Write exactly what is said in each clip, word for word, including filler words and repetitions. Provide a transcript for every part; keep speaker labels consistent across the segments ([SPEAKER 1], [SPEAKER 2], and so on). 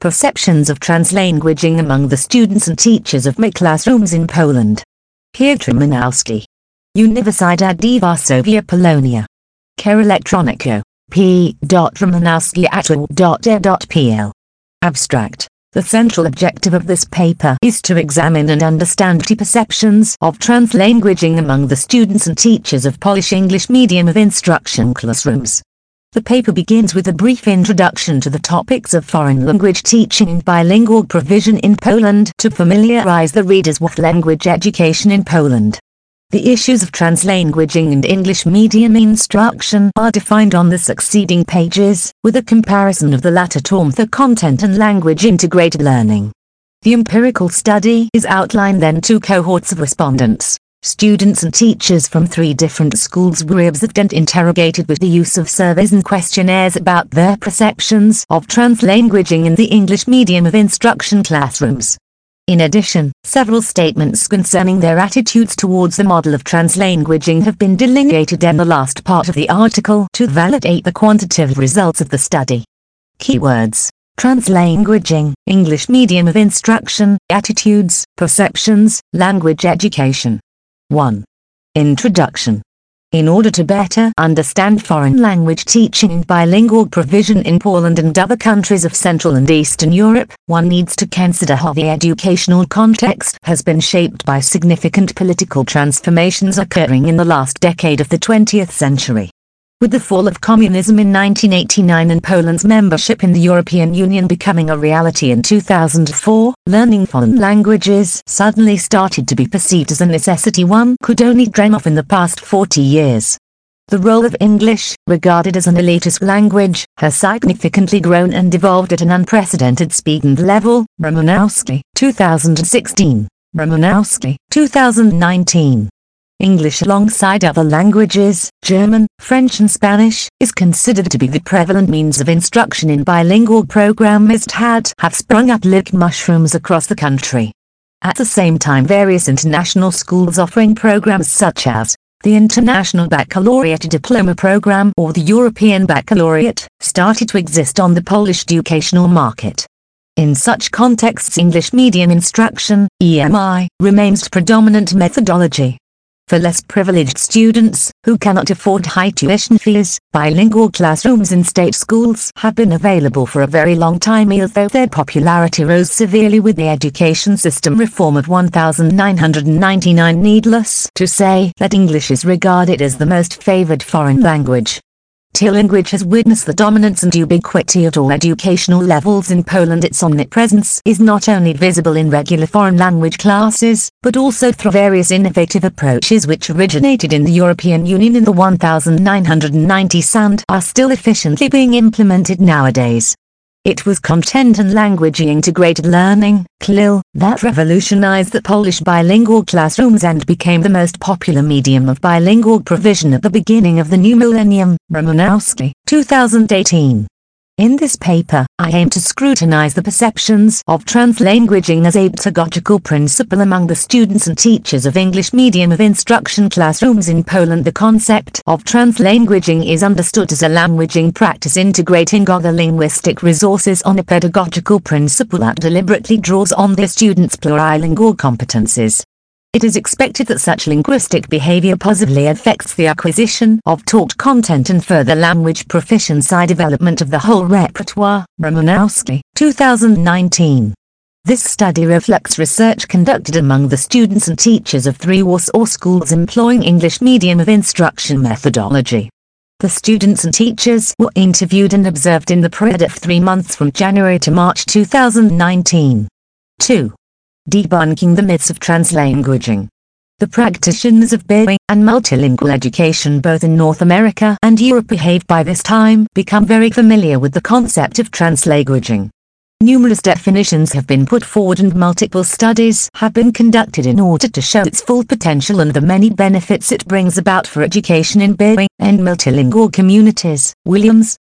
[SPEAKER 1] Perceptions of Translanguaging Among the Students and Teachers of M I Classrooms in Poland. Piotr Manowski. Universidad de Varsovia Polonia. Care Electronico. P. Romanowski at u dot e dot p l. Abstract. The central objective of this paper is to examine and understand the perceptions of translanguaging among the students and teachers of Polish English medium of instruction classrooms. The paper begins with a brief introduction to the topics of foreign language teaching and bilingual provision in Poland to familiarize the readers with language education in Poland. The issues of translanguaging and English medium instruction are defined on the succeeding pages, with a comparison of the latter term for content and language integrated learning. The empirical study is outlined then two cohorts of respondents. Students and teachers from three different schools were observed and interrogated with the use of surveys and questionnaires about their perceptions of translanguaging in the English medium of instruction classrooms. In addition, several statements concerning their attitudes towards the model of translanguaging have been delineated in the last part of the article to validate the quantitative results of the study. Keywords: translanguaging, English medium of instruction, attitudes, perceptions, language education. one. Introduction. In order to better understand foreign language teaching and bilingual provision in Poland and other countries of Central and Eastern Europe, one needs to consider how the educational context has been shaped by significant political transformations occurring in the last decade of the twentieth century. With the fall of communism in nineteen eighty-nine and Poland's membership in the European Union becoming a reality in two thousand four, learning foreign languages suddenly started to be perceived as a necessity one could only dream of in the past forty years. The role of English, regarded as an elitist language, has significantly grown and evolved at an unprecedented speed and level. Romanowski, two thousand sixteen. Romanowski, two thousand nineteen. English alongside other languages, German, French and Spanish, is considered to be the prevalent means of instruction in bilingual programs that had have sprung up like mushrooms across the country. At the same time, various international schools offering programs such as the International Baccalaureate Diploma Program or the European Baccalaureate started to exist on the Polish educational market. In such contexts, English medium instruction, E M I, remains the predominant methodology. For less privileged students, who cannot afford high tuition fees, bilingual classrooms in state schools have been available for a very long time, although their popularity rose severely with the education system reform of nineteen ninety-nine. Needless to say that English is regarded as the most favored foreign language. Till language has witnessed the dominance and ubiquity at all educational levels in Poland. Its omnipresence is not only visible in regular foreign language classes, but also through various innovative approaches which originated in the European Union in the nineteen nineties and are still efficiently being implemented nowadays. It was content and language integrated learning, C L I, that revolutionized the Polish bilingual classrooms and became the most popular medium of bilingual provision at the beginning of the new millennium. Romanowski, two thousand eighteen. In this paper, I aim to scrutinize the perceptions of translanguaging as a pedagogical principle among the students and teachers of English medium of instruction classrooms in Poland. The concept of translanguaging is understood as a languaging practice integrating other linguistic resources on a pedagogical principle that deliberately draws on the students' plurilingual competencies. It is expected that such linguistic behavior positively affects the acquisition of taught content and further language proficiency development of the whole repertoire. Romanowski, two thousand nineteen. This study reflects research conducted among the students and teachers of three Warsaw schools employing English medium of instruction methodology. The students and teachers were interviewed and observed in the period of three months from January to March two thousand nineteen. two. Debunking the myths of translanguaging. The practitioners of bilingual and multilingual education both in North America and Europe have by this time become very familiar with the concept of translanguaging. Numerous definitions have been put forward and multiple studies have been conducted in order to show its full potential and the many benefits it brings about for education in bilingual and multilingual communities. Williams,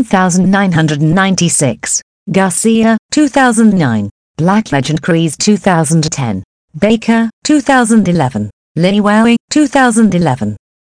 [SPEAKER 1] nineteen ninety-six. Garcia, two thousand nine. Blackledge and Crees, two thousand ten. Baker, two thousand eleven. Liniwell, two thousand eleven.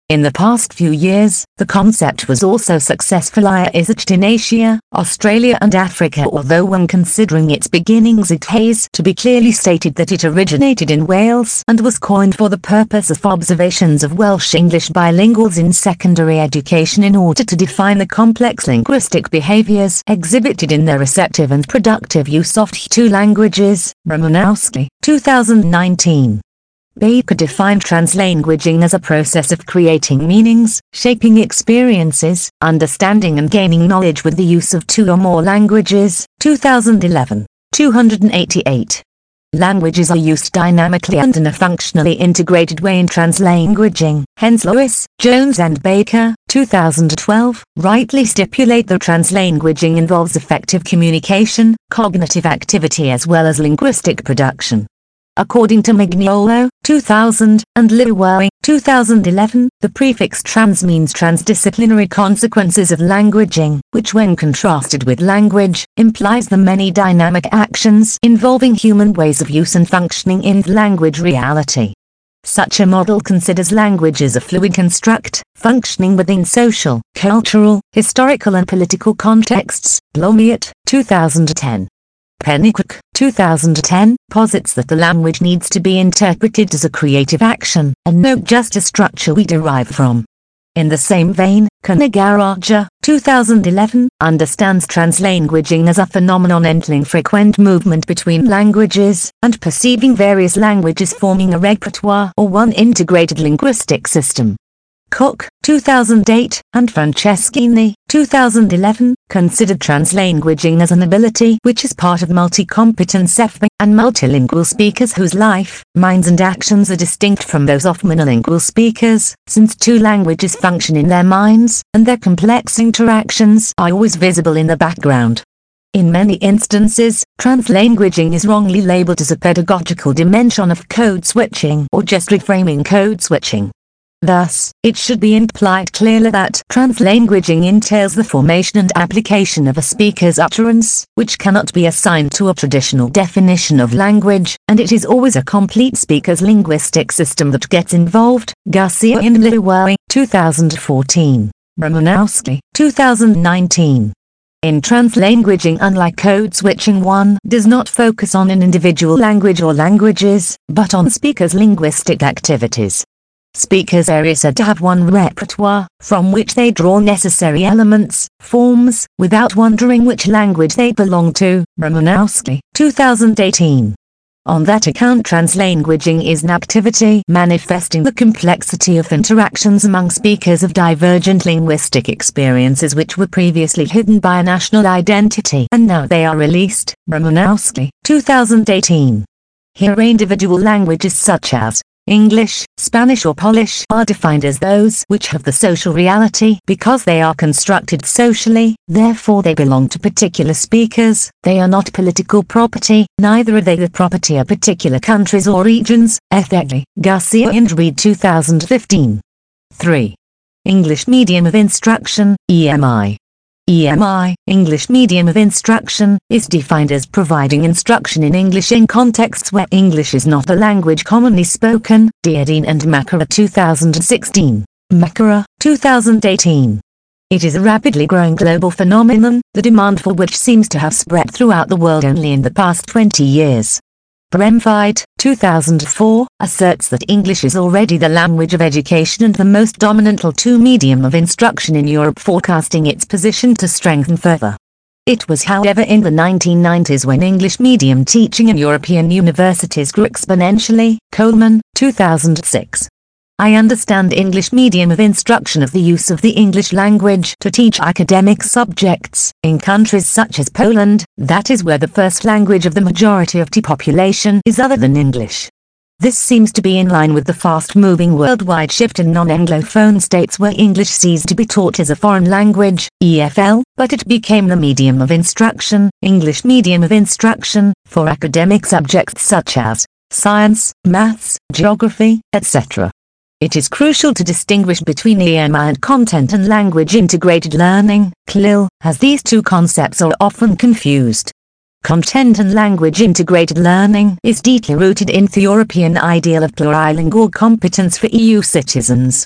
[SPEAKER 1] In the past few years, the concept was also successfully used in Asia, Australia and Africa, although when considering its beginnings it has to be clearly stated that it originated in Wales and was coined for the purpose of observations of Welsh-English bilinguals in secondary education in order to define the complex linguistic behaviours exhibited in their receptive and productive use of two languages. Romanowski, two thousand nineteen. Baker defined translanguaging as a process of creating meanings, shaping experiences, understanding and gaining knowledge with the use of two or more languages. two thousand eleven. two hundred eighty-eight. Languages are used dynamically and in a functionally integrated way in translanguaging. Hence Lewis, Jones and Baker, two thousand twelve, rightly stipulate that translanguaging involves effective communication, cognitive activity as well as linguistic production. According to Mignolo, two thousand, and Liuwei, two thousand eleven, the prefix trans means transdisciplinary consequences of languaging, which when contrasted with language, implies the many dynamic actions involving human ways of use and functioning in language reality. Such a model considers language as a fluid construct, functioning within social, cultural, historical and political contexts. Blomiut, two thousand ten. Pennycook, two thousand ten, posits that the language needs to be interpreted as a creative action, and not just a structure we derive from. In the same vein, Kanagaraja, two thousand eleven, understands translanguaging as a phenomenon entering frequent movement between languages, and perceiving various languages forming a repertoire or one integrated linguistic system. Cook, two thousand eight, and Franceschini, two thousand eleven, considered translanguaging as an ability which is part of multi-competence and multilingual speakers whose life, minds and actions are distinct from those of monolingual speakers, since two languages function in their minds, and their complex interactions are always visible in the background. In many instances, translanguaging is wrongly labeled as a pedagogical dimension of code switching or just reframing code switching. Thus, it should be implied clearly that translanguaging entails the formation and application of a speaker's utterance, which cannot be assigned to a traditional definition of language, and it is always a complete speaker's linguistic system that gets involved. Garcia and Liuwei, two thousand fourteen. Romanowski, two thousand nineteen. In translanguaging, unlike code switching, one does not focus on an individual language or languages, but on speakers' linguistic activities. Speakers are said to have one repertoire, from which they draw necessary elements, forms, without wondering which language they belong to. Romanowski, two thousand eighteen. On that account, translanguaging is an activity manifesting the complexity of interactions among speakers of divergent linguistic experiences which were previously hidden by a national identity and now they are released. Romanowski, two thousand eighteen. Here individual languages such as English, Spanish or Polish are defined as those which have the social reality because they are constructed socially, therefore they belong to particular speakers, they are not political property, neither are they the property of particular countries or regions. Ethically, Garcia and Reed, two thousand fifteen. three. English Medium of Instruction, E M I. E M I, English Medium of Instruction, is defined as providing instruction in English in contexts where English is not the language commonly spoken. Deardine and Makara, two thousand sixteen. Makara, two thousand eighteen. It is a rapidly growing global phenomenon, the demand for which seems to have spread throughout the world only in the past twenty years. Bremfite, two thousand four, asserts that English is already the language of education and the most dominant L two medium of instruction in Europe, forecasting its position to strengthen further. It was however in the nineteen nineties when English medium teaching in European universities grew exponentially. Coleman, two thousand six. I understand English medium of instruction of the use of the English language to teach academic subjects in countries such as Poland, that is where the first language of the majority of the population is other than English. This seems to be in line with the fast-moving worldwide shift in non-Anglophone states where English ceased to be taught as a foreign language, E F L, but it became the medium of instruction, English medium of instruction, for academic subjects such as science, maths, geography, et cetera. It is crucial to distinguish between E M I and content and language integrated learning, C L I L, as these two concepts are often confused. Content and language integrated learning is deeply rooted in the European ideal of plurilingual competence for E U citizens.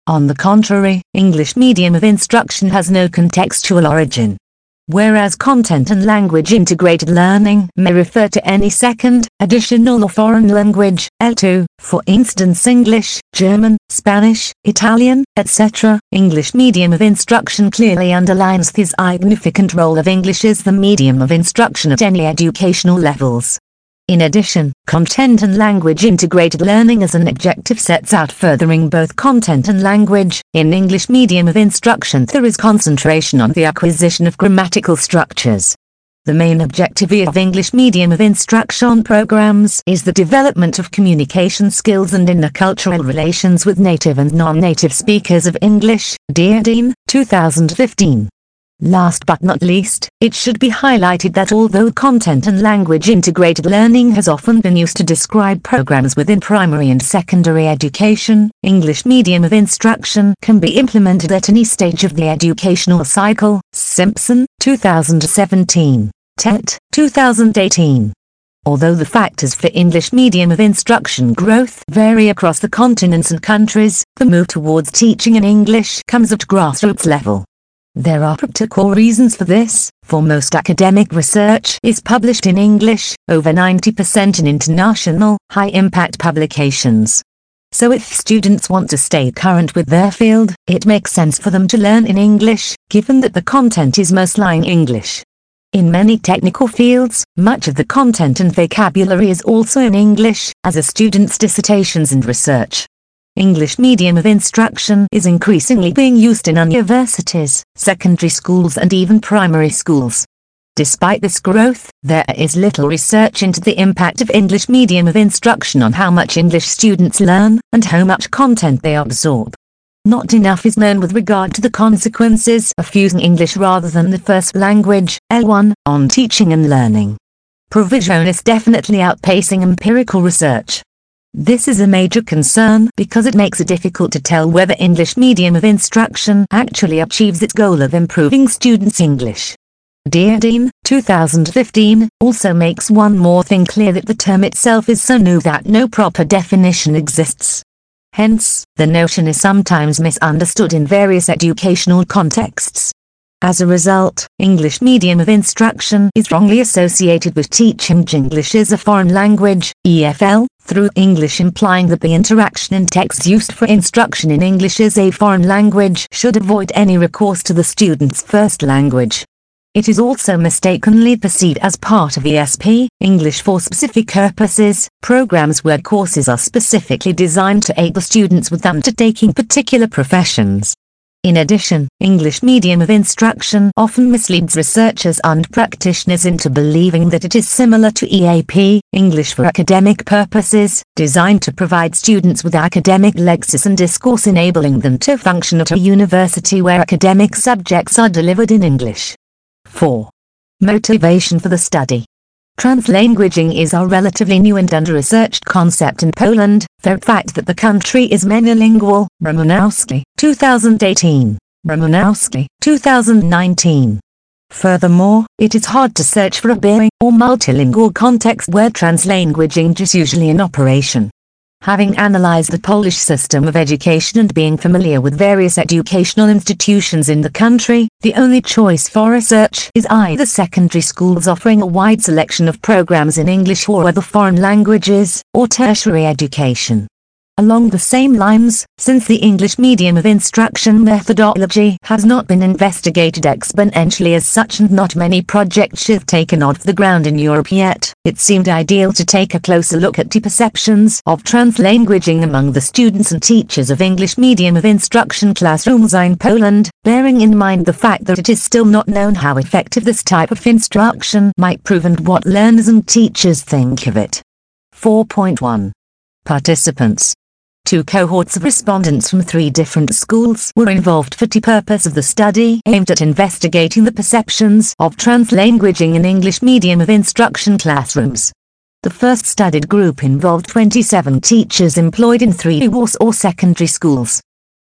[SPEAKER 1] On the contrary, English medium of instruction has no contextual origin. Whereas content and language integrated learning may refer to any second, additional or foreign language, L two, for instance English, German, Spanish, Italian, et cetera, English medium of instruction clearly underlines the significant role of English as the medium of instruction at any educational levels. In addition, content and language integrated learning as an objective sets out furthering both content and language. In English medium of instruction there is concentration on the acquisition of grammatical structures. The main objective of English medium of instruction programs is the development of communication skills and intercultural relations with native and non-native speakers of English. Dearden, two thousand fifteen. Last but not least, it should be highlighted that although content and language integrated learning has often been used to describe programs within primary and secondary education, English medium of instruction can be implemented at any stage of the educational cycle. Simpson, two thousand seventeen. Tett, two thousand eighteen. Although the factors for English medium of instruction growth vary across the continents and countries, the move towards teaching in English comes at grassroots level. There are practical reasons for this, for most academic research is published in English, over ninety percent in international, high-impact publications. So if students want to stay current with their field, it makes sense for them to learn in English, given that the content is mostly in English. In many technical fields, much of the content and vocabulary is also in English, as are students' dissertations and research. English medium of instruction is increasingly being used in universities, secondary schools and even primary schools. Despite this growth, there is little research into the impact of English medium of instruction on how much English students learn, and how much content they absorb. Not enough is known with regard to the consequences of using English rather than the first language, L one, on teaching and learning. Provision is definitely outpacing empirical research. This is a major concern because it makes it difficult to tell whether English medium of instruction actually achieves its goal of improving students' English. Dearden, two thousand fifteen, also makes one more thing clear, that the term itself is so new that no proper definition exists. Hence, the notion is sometimes misunderstood in various educational contexts. As a result, English medium of instruction is wrongly associated with teaching English as a foreign language, E F L, through English implying that the interaction in texts used for instruction in English as a foreign language should avoid any recourse to the student's first language. It is also mistakenly perceived as part of E S P, English for Specific Purposes, programs where courses are specifically designed to aid the students with undertaking particular professions. In addition, English medium of instruction often misleads researchers and practitioners into believing that it is similar to E A P, English for Academic Purposes, designed to provide students with academic lexis and discourse, enabling them to function at a university where academic subjects are delivered in English. four. Motivation for the study. Translanguaging is a relatively new and under-researched concept in Poland, the fact that the country is monolingual. Romanowski, two thousand eighteen. Romanowski, two thousand nineteen. Furthermore, it is hard to search for a bi- or multilingual context where translanguaging is usually in operation. Having analyzed the Polish system of education and being familiar with various educational institutions in the country, the only choice for research is either secondary schools offering a wide selection of programs in English or other foreign languages, or tertiary education. Along the same lines, since the English medium of instruction methodology has not been investigated exponentially as such and not many projects have taken off the ground in Europe yet, it seemed ideal to take a closer look at the perceptions of translanguaging among the students and teachers of English medium of instruction classrooms in Poland, bearing in mind the fact that it is still not known how effective this type of instruction might prove and what learners and teachers think of it. four point one. Participants. Two cohorts of respondents from three different schools were involved for the purpose of the study aimed at investigating the perceptions of translanguaging in English medium of instruction classrooms. The first studied group involved twenty-seven teachers employed in three Warsaw secondary schools.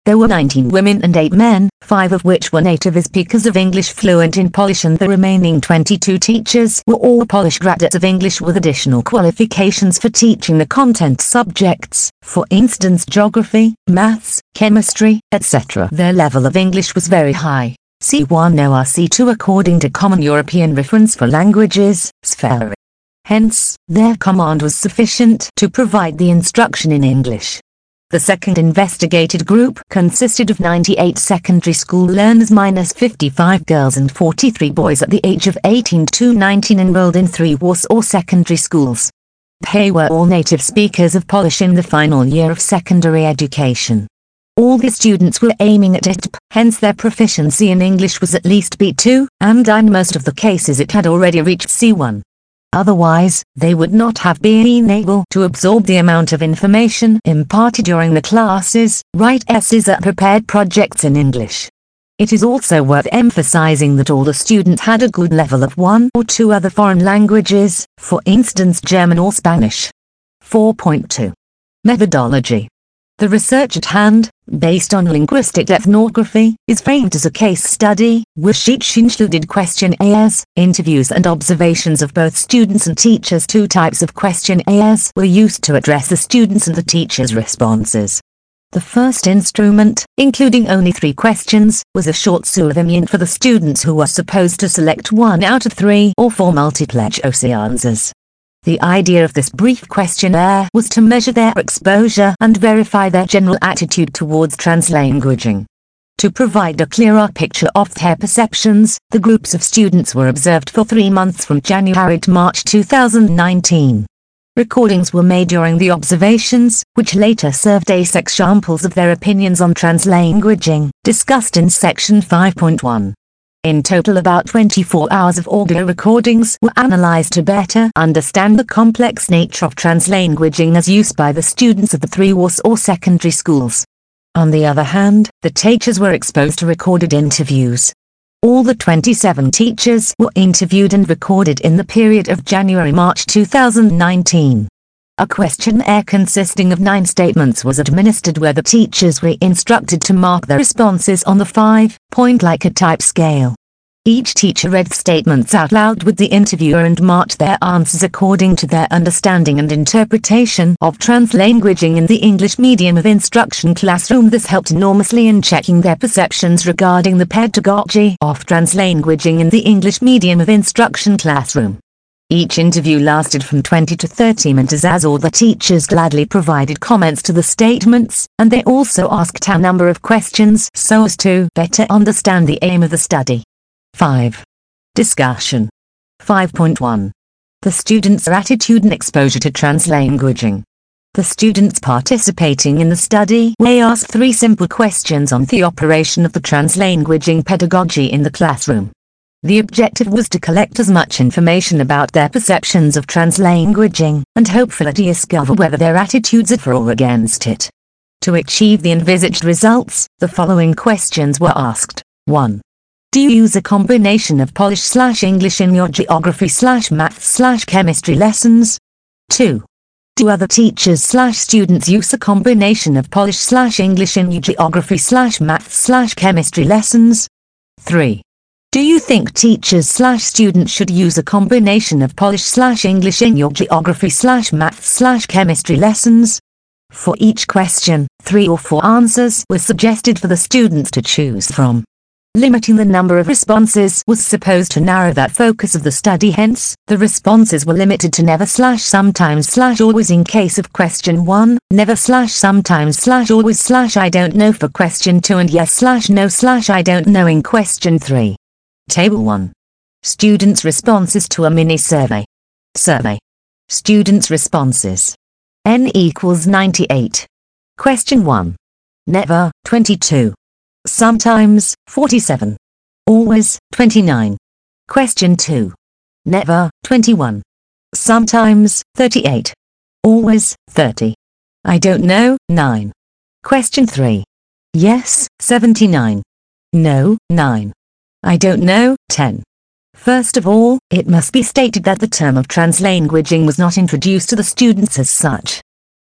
[SPEAKER 1] There were nineteen women and eight men, five of which were native speakers of English fluent in Polish, and the remaining twenty-two teachers were all Polish graduates of English with additional qualifications for teaching the content subjects, for instance geography, maths, chemistry, et cetera. Their level of English was very high, C one or C two according to Common European Reference for Languages, S F E R. Hence, their command was sufficient to provide the instruction in English. The second investigated group consisted of ninety-eight secondary school learners minus fifty-five girls and forty-three boys at the age of eighteen to nineteen enrolled in three Warsaw secondary schools. They were all native speakers of Polish in the final year of secondary education. All the students were aiming at I T P, hence their proficiency in English was at least B two, and in most of the cases it had already reached C one. Otherwise, they would not have been able to absorb the amount of information imparted during the classes, write essays or prepared projects in English. It is also worth emphasizing that all the students had a good level of one or two other foreign languages, for instance German or Spanish. four point two. Methodology. The research at hand, based on linguistic ethnography, is framed as a case study, which each included questionnaires, interviews and observations of both students and teachers. Two types of questionnaires were used to address the students' and the teachers' responses. The first instrument, including only three questions, was a short survey for the students who were supposed to select one out of three or four multiple choice answers. The idea of this brief questionnaire was to measure their exposure and verify their general attitude towards translanguaging. To provide a clearer picture of their perceptions, the groups of students were observed for three months from January to March two thousand nineteen. Recordings were made during the observations, which later served as examples of their opinions on translanguaging, discussed in section five point one. In total, about twenty-four hours of audio recordings were analyzed to better understand the complex nature of translanguaging as used by the students of the three Warsaw secondary schools. On the other hand, the teachers were exposed to recorded interviews. All the twenty-seven teachers were interviewed and recorded in the period of January-March two thousand nineteen. A questionnaire consisting of nine statements was administered where the teachers were instructed to mark their responses on the five-point Likert type scale. Each teacher read statements out loud with the interviewer and marked their answers according to their understanding and interpretation of translanguaging in the English medium of instruction classroom. This helped enormously in checking their perceptions regarding the pedagogy of translanguaging in the English medium of instruction classroom. Each interview lasted from twenty to thirty minutes as all the teachers gladly provided comments to the statements, and they also asked a number of questions so as to better understand the aim of the study. five. Discussion. five point one. The students' attitude and exposure to translanguaging. The students participating in the study were asked three simple questions on the operation of the translanguaging pedagogy in the classroom. The objective was to collect as much information about their perceptions of translanguaging, and hopefully discover whether their attitudes are for or against it. To achieve the envisaged results, the following questions were asked. one. Do you use a combination of Polish slash English in your geography slash maths slash chemistry lessons? two. Do other teachers slash students use a combination of Polish slash English in your geography slash maths slash chemistry lessons? three. Do you think teachers slash students should use a combination of Polish slash English in your geography slash maths slash chemistry lessons? For each question, three or four answers were suggested for the students to choose from. Limiting the number of responses was supposed to narrow that focus of the study, hence, the responses were limited to never slash sometimes slash always in case of question one, never slash sometimes slash always slash I don't know for question two, and yes slash no slash I don't know in question three. Table one. Students' responses to a mini-survey. Survey. Students' responses. N equals ninety-eight. Question one. Never, twenty-two. Sometimes, forty-seven. Always, twenty-nine. Question two. Never, twenty-one. Sometimes, thirty-eight. Always, thirty. I don't know, nine. Question three. Yes, seventy-nine. No, nine. I don't know, ten. First of all, it must be stated that the term of translanguaging was not introduced to the students as such.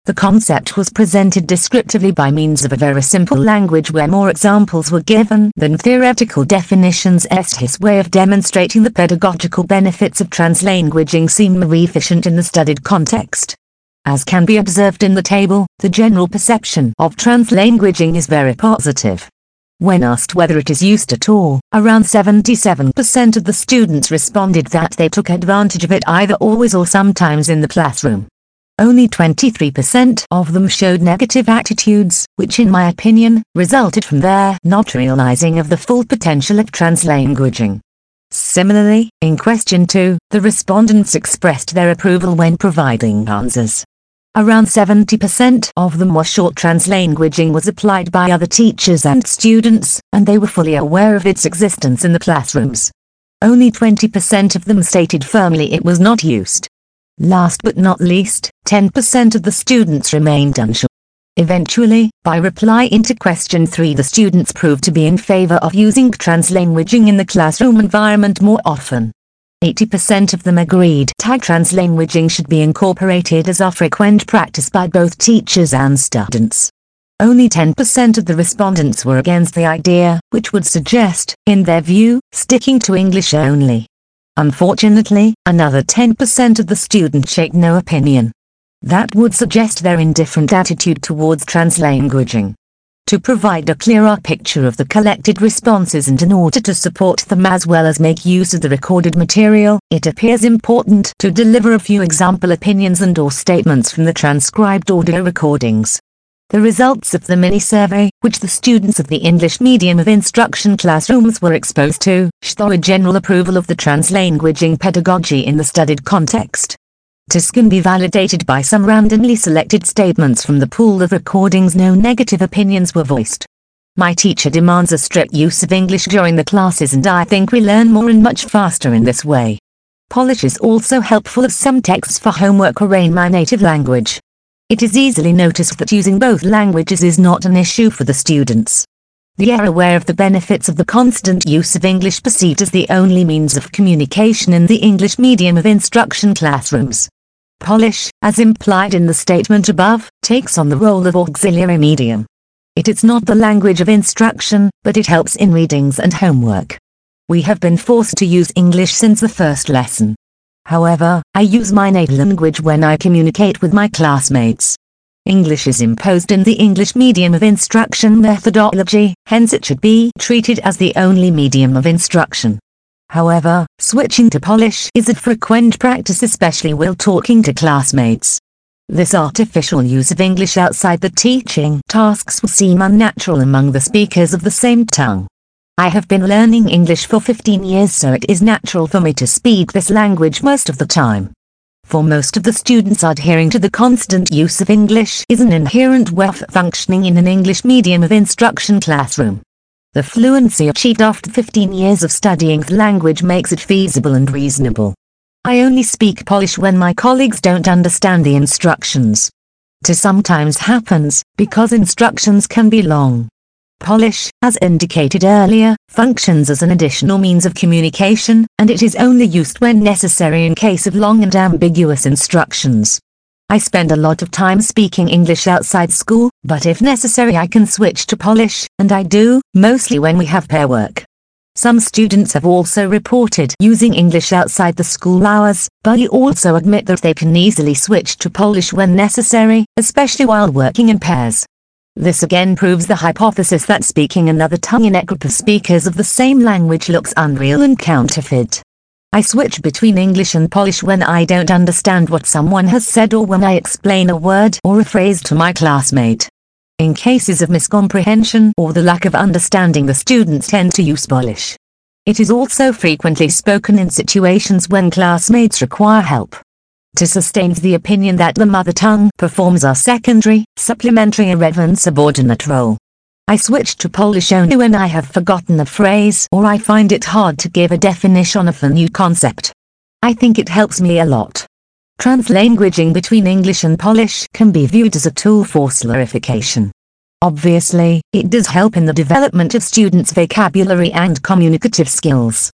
[SPEAKER 1] The concept was presented descriptively by means of a very simple language where more examples were given than theoretical definitions. His way of demonstrating the pedagogical benefits of translanguaging seemed more efficient in the studied context. As can be observed in the table, the general perception of translanguaging is very positive. When asked whether it is used at all, around seventy-seven percent of the students responded that they took advantage of it either always or sometimes in the classroom. Only twenty-three percent of them showed negative attitudes, which in my opinion, resulted from their not realizing of the full potential of translanguaging. Similarly, in question two, the respondents expressed their approval when providing answers. Around seventy percent of them were sure translanguaging was applied by other teachers and students, and they were fully aware of its existence in the classrooms. Only twenty percent of them stated firmly it was not used. Last but not least, ten percent of the students remained unsure. Eventually, by reply into question three, the students proved to be in favor of using translanguaging in the classroom environment more often. eighty percent of them agreed that translanguaging should be incorporated as a frequent practice by both teachers and students. Only ten percent of the respondents were against the idea, which would suggest, in their view, sticking to English only. Unfortunately, another ten percent of the students showed no opinion. That would suggest their indifferent attitude towards translanguaging. To provide a clearer picture of the collected responses and in order to support them as well as make use of the recorded material, it appears important to deliver a few example opinions and or statements from the transcribed audio recordings. The results of the mini-survey, which the students of the English medium of instruction classrooms were exposed to, show a general approval of the translanguaging pedagogy in the studied context. This can be validated by some randomly selected statements from the pool of recordings. No negative opinions were voiced. My teacher demands a strict use of English during the classes, and I think we learn more and much faster in this way. Polish is also helpful as some texts for homework are in my native language. It is easily noticed that using both languages is not an issue for the students. They are aware of the benefits of the constant use of English perceived as the only means of communication in the English medium of instruction classrooms. Polish, as implied in the statement above, takes on the role of auxiliary medium. It is not the language of instruction, but it helps in readings and homework. We have been forced to use English since the first lesson. However, I use my native language when I communicate with my classmates. English is imposed in the English medium of instruction methodology, hence it should be treated as the only medium of instruction. However, switching to Polish is a frequent practice, especially while talking to classmates. This artificial use of English outside the teaching tasks will seem unnatural among the speakers of the same tongue. I have been learning English for fifteen years, so it is natural for me to speak this language most of the time. For most of the students, adhering to the constant use of English is an inherent way of functioning in an English medium of instruction classroom. The fluency achieved after fifteen years of studying the language makes it feasible and reasonable. I only speak Polish when my colleagues don't understand the instructions. This sometimes happens, because instructions can be long. Polish, as indicated earlier, functions as an additional means of communication, and it is only used when necessary in case of long and ambiguous instructions. I spend a lot of time speaking English outside school, but if necessary I can switch to Polish, and I do, mostly when we have pair work. Some students have also reported using English outside the school hours, but they also admit that they can easily switch to Polish when necessary, especially while working in pairs. This again proves the hypothesis that speaking another tongue in a group of speakers of the same language looks unreal and counterfeit. I switch between English and Polish when I don't understand what someone has said or when I explain a word or a phrase to my classmate. In cases of miscomprehension or the lack of understanding, the students tend to use Polish. It is also frequently spoken in situations when classmates require help. To sustain the opinion that the mother tongue performs a secondary, supplementary or even subordinate role. I switch to Polish only when I have forgotten a phrase or I find it hard to give a definition of a new concept. I think it helps me a lot. Translanguaging between English and Polish can be viewed as a tool for clarification. Obviously, it does help in the development of students' vocabulary and communicative skills.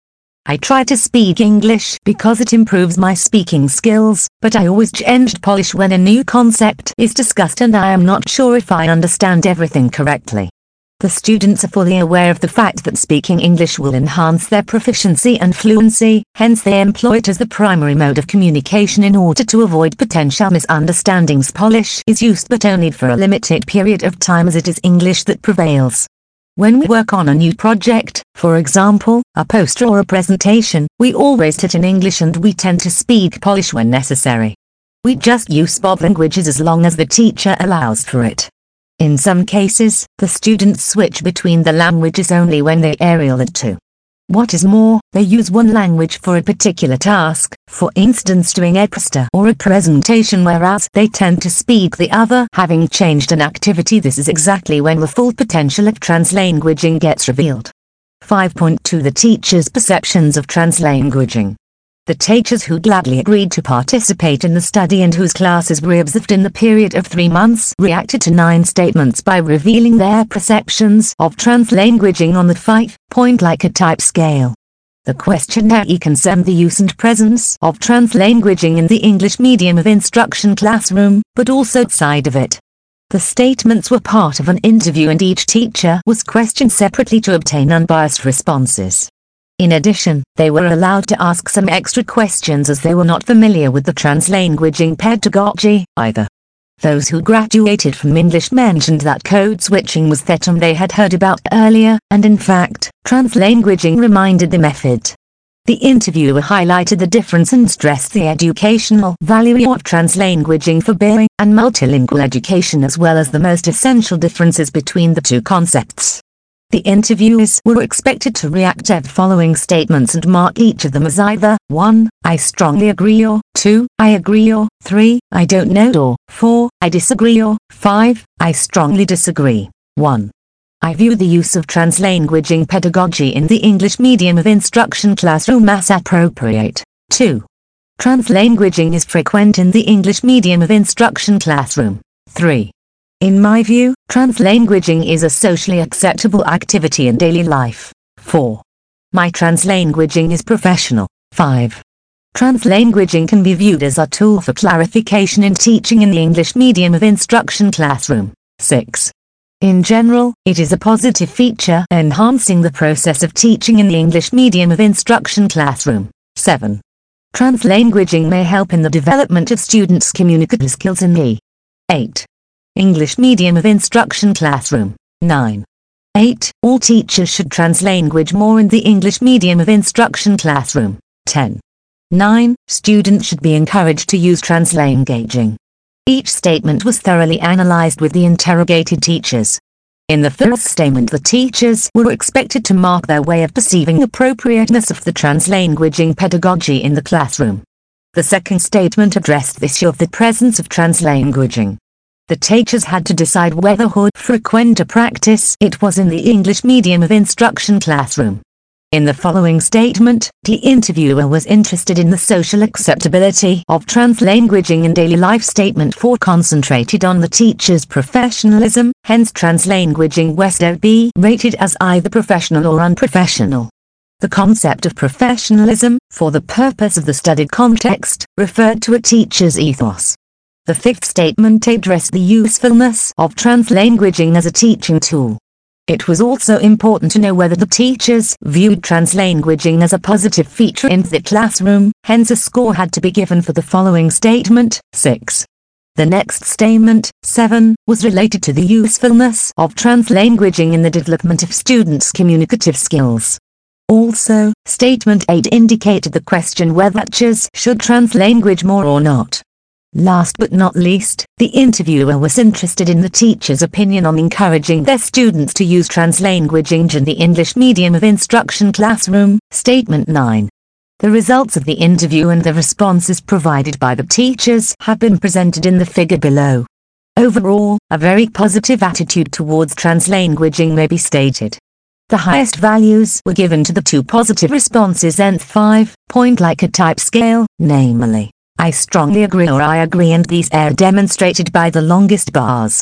[SPEAKER 1] I try to speak English because it improves my speaking skills, but I always change polish when a new concept is discussed and I am not sure if I understand everything correctly. The students are fully aware of the fact that speaking English will enhance their proficiency and fluency, hence they employ it as the primary mode of communication in order to avoid potential misunderstandings. Polish is used but only for a limited period of time as it is English that prevails. When we work on a new project, for example, a poster or a presentation, we always sit in English and we tend to speak Polish when necessary. We just use both languages as long as the teacher allows for it. In some cases, the students switch between the languages only when they are able to. What is more, they use one language for a particular task, for instance doing a poster or a presentation, whereas they tend to speak the other. Having changed an activity, this is exactly when the full potential of translanguaging gets revealed. five point two The teacher's perceptions of translanguaging. The teachers who gladly agreed to participate in the study and whose classes were observed in the period of three months reacted to nine statements by revealing their perceptions of translanguaging on the five-point Likert type scale. The questionnaire concerned the use and presence of translanguaging in the English medium of instruction classroom, but also outside of it. The statements were part of an interview and each teacher was questioned separately to obtain unbiased responses. In addition, they were allowed to ask some extra questions as they were not familiar with the translanguaging pedagogy, either. Those who graduated from English mentioned that code switching was the term they had heard about earlier, and in fact, translanguaging reminded them of it. The interviewer highlighted the difference and stressed the educational value of translanguaging for bi- and multilingual education as well as the most essential differences between the two concepts. The interviewers were expected to react to the following statements and mark each of them as either one I strongly agree or two I agree or three I don't know or four I disagree or five I strongly disagree. one I view the use of translanguaging pedagogy in the English medium of instruction classroom as appropriate. two Translanguaging is frequent in the English medium of instruction classroom. three In my view, translanguaging is a socially acceptable activity in daily life. four My translanguaging is professional. five Translanguaging can be viewed as a tool for clarification in teaching in the English medium of instruction classroom. six In general, it is a positive feature enhancing the process of teaching in the English medium of instruction classroom. seven Translanguaging may help in the development of students' communicative skills in the eight English medium of instruction classroom. nine eight All teachers should translanguage more in the English medium of instruction classroom. ten nine Students should be encouraged to use translanguaging. Each statement was thoroughly analyzed with the interrogated teachers. In the first statement, the teachers were expected to mark their way of perceiving appropriateness of the translanguaging pedagogy in the classroom. The second statement addressed the issue of the presence of translanguaging. The teachers had to decide whether how frequent a practice it was in the English medium of instruction classroom. In the following statement, the interviewer was interested in the social acceptability of translanguaging in daily life. Statement four concentrated on the teacher's professionalism, hence translanguaging was to be rated as either professional or unprofessional. The concept of professionalism, for the purpose of the studied context, referred to a teacher's ethos. The fifth statement addressed the usefulness of translanguaging as a teaching tool. It was also important to know whether the teachers viewed translanguaging as a positive feature in the classroom, hence a score had to be given for the following statement. six The next statement, seven, was related to the usefulness of translanguaging in the development of students' communicative skills. Also, statement eight indicated the question whether teachers should translanguage more or not. Last but not least, the interviewer was interested in the teacher's opinion on encouraging their students to use translanguaging in the English medium of instruction classroom. Statement nine. The results of the interview and the responses provided by the teachers have been presented in the figure below. Overall, a very positive attitude towards translanguaging may be stated. The highest values were given to the two positive responses and five-point Likert type scale, namely I strongly agree or I agree, and these are demonstrated by the longest bars.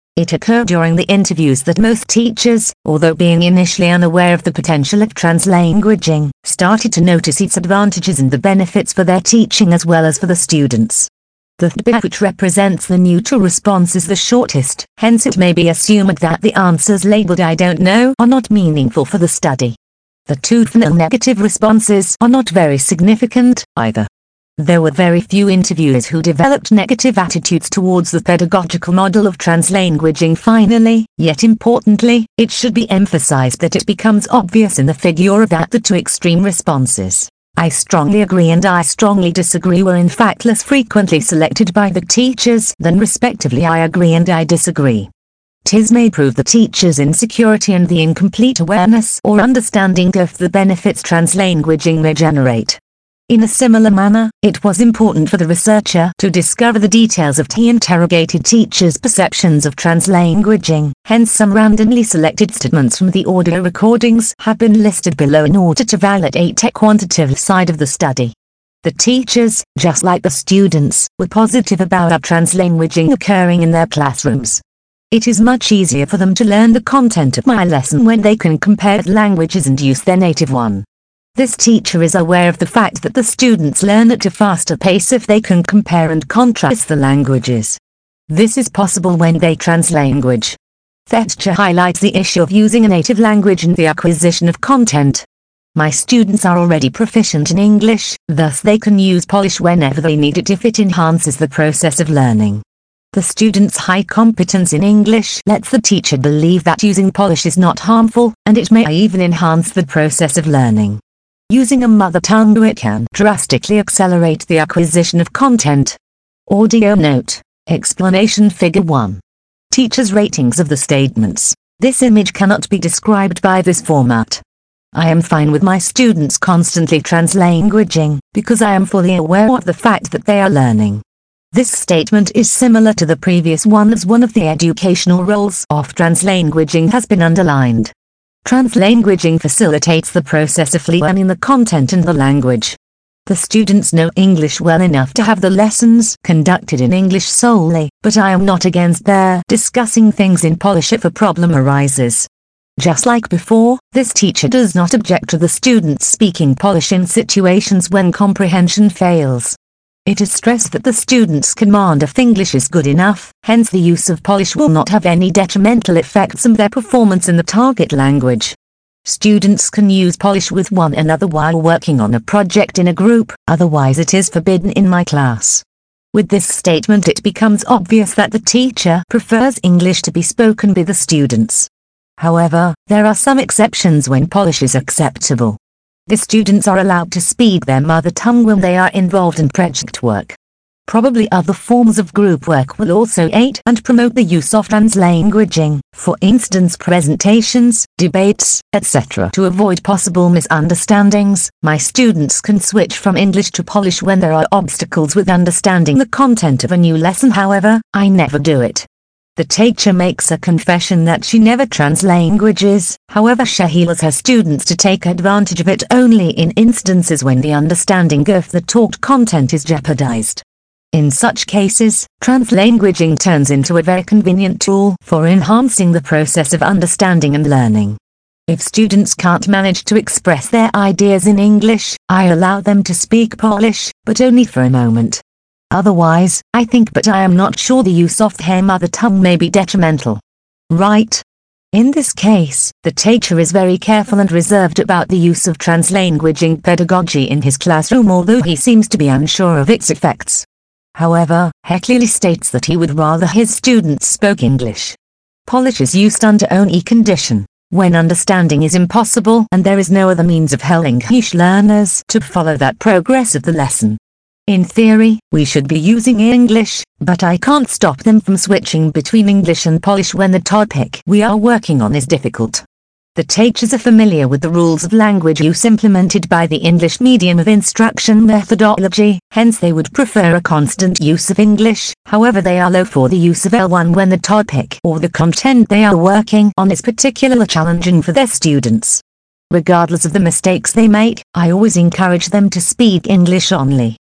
[SPEAKER 1] It occurred during the interviews that most teachers, although being initially unaware of the potential of translanguaging, started to notice its advantages and the benefits for their teaching as well as for the students. The bit which represents the neutral response is the shortest, hence it may be assumed that the answers labeled "I don't know" are not meaningful for the study. The two final negative responses are not very significant, either. There were very few interviewers who developed negative attitudes towards the pedagogical model of translanguaging. Finally, yet importantly, it should be emphasized that it becomes obvious in the figure that the two extreme responses, "I strongly agree" and "I strongly disagree," were in fact less frequently selected by the teachers than respectively "I agree" and "I disagree." This may prove the teacher's insecurity and the incomplete awareness or understanding of the benefits translanguaging may generate. In a similar manner, it was important for the researcher to discover the details of the interrogated teachers' perceptions of translanguaging, hence some randomly selected statements from the audio recordings have been listed below in order to validate the quantitative side of the study. The teachers, just like the students, were positive about translanguaging occurring in their classrooms. It is much easier for them to learn the content of my lesson when they can compare languages and use their native one. This teacher is aware of the fact that the students learn at a faster pace if they can compare and contrast the languages. This is possible when they translanguage. Thetcher highlights the issue of using a native language in the acquisition of content. My students are already proficient in English, thus they can use Polish whenever they need it if it enhances the process of learning. The student's high competence in English lets the teacher believe that using Polish is not harmful, and it may even enhance the process of learning. Using a mother tongue, it can drastically accelerate the acquisition of content. Audio note. Explanation Figure one. Teacher's ratings of the statements. This image cannot be described by this format. I am fine with my students constantly translanguaging, because I am fully aware of the fact that they are learning. This statement is similar to the previous one as one of the educational roles of translanguaging has been underlined. Translanguaging facilitates the process of learning the content and the language. The students know English well enough to have the lessons conducted in English solely, but I am not against their discussing things in Polish if a problem arises. Just like before, this teacher does not object to the students speaking Polish in situations when comprehension fails. It is stressed that the students' command of English is good enough, hence the use of Polish will not have any detrimental effects on their performance in the target language. Students can use Polish with one another while working on a project in a group, otherwise it is forbidden in my class. With this statement it becomes obvious that the teacher prefers English to be spoken by the students. However, there are some exceptions when Polish is acceptable. The students are allowed to speak their mother tongue when they are involved in project work. Probably other forms of group work will also aid and promote the use of translanguaging, for instance presentations, debates, et cetera. To avoid possible misunderstandings, my students can switch from English to Polish when there are obstacles with understanding the content of a new lesson. However, I never do it. The teacher makes a confession that she never translanguages, however she allows her students to take advantage of it only in instances when the understanding of the taught content is jeopardized. In such cases, translanguaging turns into a very convenient tool for enhancing the process of understanding and learning. If students can't manage to express their ideas in English, I allow them to speak Polish, but only for a moment. Otherwise, I think but I am not sure the use of their mother tongue may be detrimental. Right? In this case, the teacher is very careful and reserved about the use of translanguaging pedagogy in his classroom, although he seems to be unsure of its effects. However, he clearly states that he would rather his students spoke English. Polish is used under only condition, when understanding is impossible and there is no other means of helping English learners to follow that progress of the lesson. In theory, we should be using English, but I can't stop them from switching between English and Polish when the topic we are working on is difficult. The teachers are familiar with the rules of language use implemented by the English medium of instruction methodology, hence they would prefer a constant use of English, however they allow for the use of L one when the topic or the content they are working on is particularly challenging for their students. Regardless of the mistakes they make, I always encourage them to speak English only.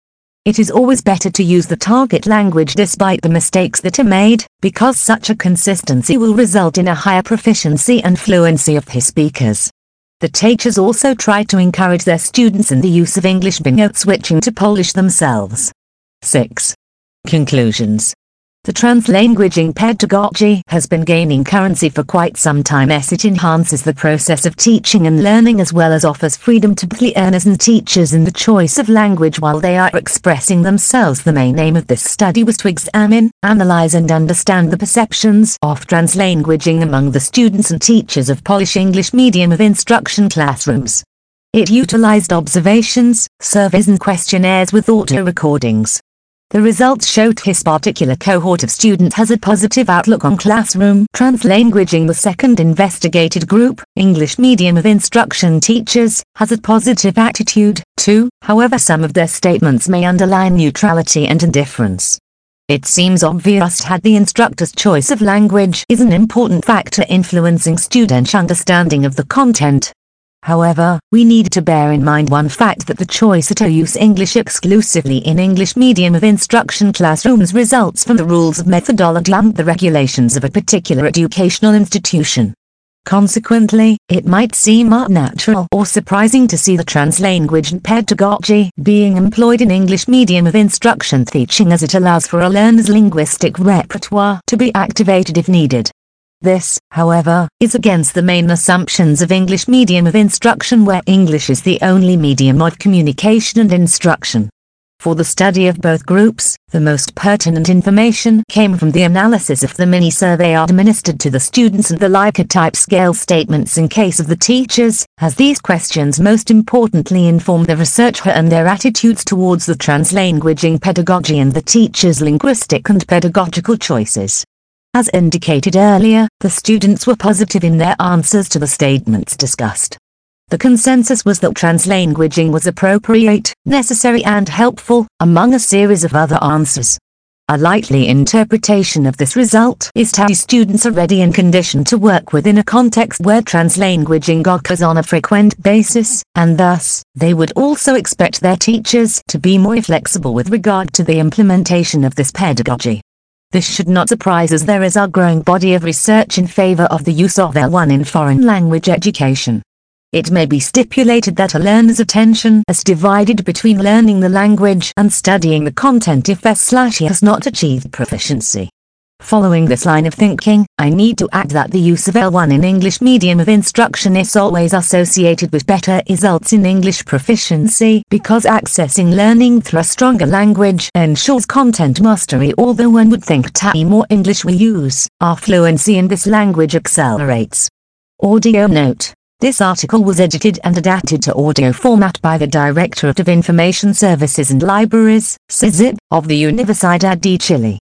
[SPEAKER 1] It is always better to use the target language despite the mistakes that are made, because such a consistency will result in a higher proficiency and fluency of his speakers. The teachers also try to encourage their students in the use of English by note switching to Polish themselves. six. Conclusions. The translanguaging pedagogy has been gaining currency for quite some time as it enhances the process of teaching and learning as well as offers freedom to both learners and teachers in the choice of language while they are expressing themselves. The main aim of this study was to examine, analyze and understand the perceptions of translanguaging among the students and teachers of Polish English medium of instruction classrooms. It utilized observations, surveys and questionnaires with audio recordings. The results showed his particular cohort of students has a positive outlook on classroom translanguaging. The second investigated group, English medium of instruction teachers, has a positive attitude, too, however some of their statements may underline neutrality and indifference. It seems obvious that the instructor's choice of language is an important factor influencing student understanding of the content. However, we need to bear in mind one fact that the choice to use English exclusively in English medium of instruction classrooms results from the rules of methodology and the regulations of a particular educational institution. Consequently, it might seem unnatural or surprising to see the translanguage pedagogy being employed in English medium of instruction teaching as it allows for a learner's linguistic repertoire to be activated if needed. This, however, is against the main assumptions of English medium of instruction where English is the only medium of communication and instruction. For the study of both groups, the most pertinent information came from the analysis of the mini-survey administered to the students and the Likert type scale statements in case of the teachers, as these questions most importantly inform the researcher and their attitudes towards the translanguaging pedagogy and the teachers' linguistic and pedagogical choices. As indicated earlier, the students were positive in their answers to the statements discussed. The consensus was that translanguaging was appropriate, necessary and helpful, among a series of other answers. A likely interpretation of this result is that students are ready and conditioned to work within a context where translanguaging occurs on a frequent basis, and thus, they would also expect their teachers to be more flexible with regard to the implementation of this pedagogy. This should not surprise as there is a growing body of research in favor of the use of L one in foreign language education. It may be stipulated that a learner's attention is divided between learning the language and studying the content if S slash he has not achieved proficiency. Following this line of thinking, I need to add that the use of L one in English medium of instruction is always associated with better results in English proficiency because accessing learning through a stronger language ensures content mastery. Although one would think that the more English we use, our fluency in this language accelerates. Audio note. This article was edited and adapted to audio format by the Directorate of Information Services and Libraries, C I S I B, of the Universidad de Chile.